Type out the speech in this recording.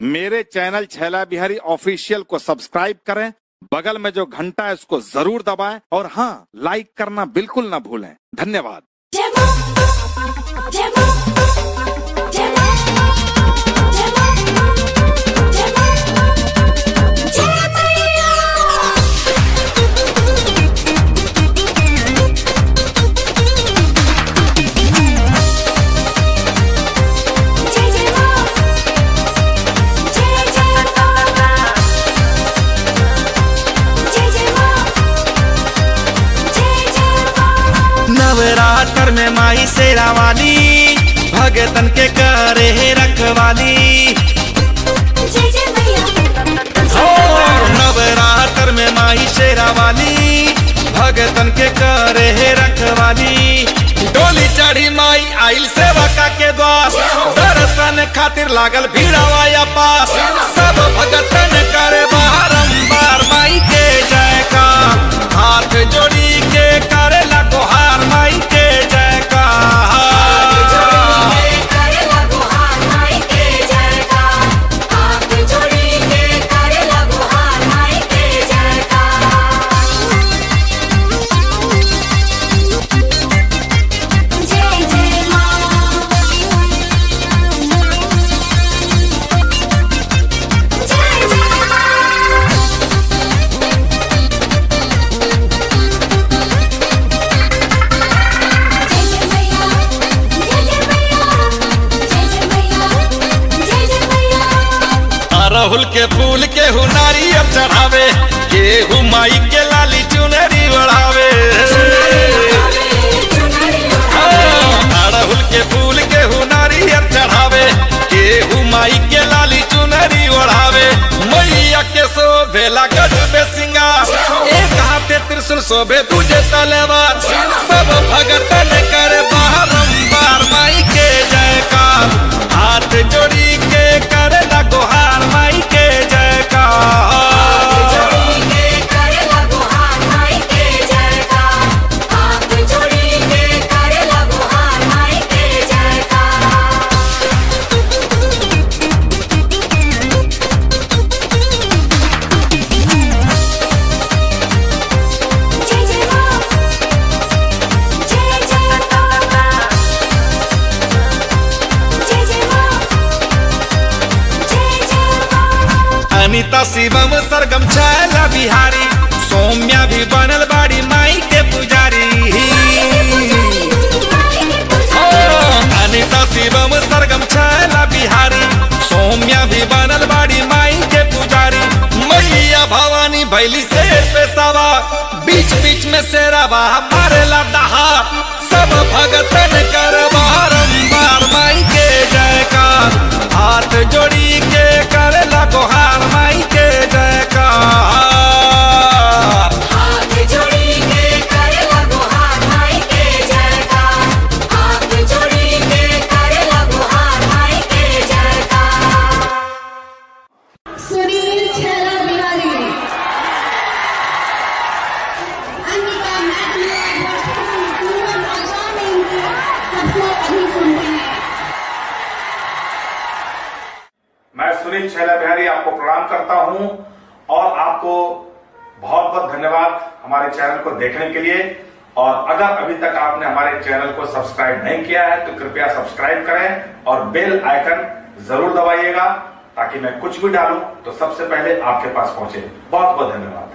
मेरे चैनल छैला बिहारी ऑफिशियल को सब्सक्राइब करें, बगल में जो घंटा है उसको जरूर दबाएं और हाँ, लाइक करना बिल्कुल ना भूलें। धन्यवाद। नवरात्र में माई शेरा वाली भगतन के करे है रखवाली। नवरात्र में माई शेरा वाली भगतन के करे है रखवाली। डोली चढ़ी माई आइल सेवका के द्वार, दर्शन खातिर लागल भीड़वा पास। सब भगतन करे बारंबार माई के जयकार, हाथ जोड़ी के करे गुहार माई के जयकार। अरहुल के फूल के नारियल चढ़ावे, केहू माई के लाली चुनरी ओढ़ावे। अरहुल के फूल के नारियल चढ़ावे, केहू माई के लाली चुनरी ओढ़ावे। मैया के शोभेला गजबे सिंगार, एक हाथे त्रिशूल शोभे दूजे तलवार। सब भगतन करे बारंबार माई के जयकार, हाथ जोड़ी के करे गुहार माई के जयकार। अनीता शिवम सरगम छैला बिहारी, सौम्या भी बनल बाड़ी माई के पुजारी। अनीता शिवम सरगम छैला बिहारी, सौम्या भी बनल बाड़ी माई के पुजारी। मैया भवानी भैली शेर पे सवार, बीच बीच में शेरावा मारेला दहार। सब भगतन कर बारंबार माई के जयकार, हाथ जोड़ी के करेला गुहार माई के जयकार। हाथ जोड़ी के करेला गुहार माई के जयकार, हाथ जोड़ी के करेला गुहार माई के जयकार। सुनील छैला बिहारी, अंकिता मैडम, पूनम आजाद, सबको अभी सुनते हैं। मैं सुनील छैला बिहारी आपको प्रणाम करता हूं और आपको बहुत बहुत धन्यवाद हमारे चैनल को देखने के लिए। और अगर अभी तक आपने हमारे चैनल को सब्सक्राइब नहीं किया है तो कृपया सब्सक्राइब करें और बेल आइकन जरूर दबाइएगा, ताकि मैं कुछ भी डालूं तो सबसे पहले आपके पास पहुंचे। बहुत बहुत धन्यवाद।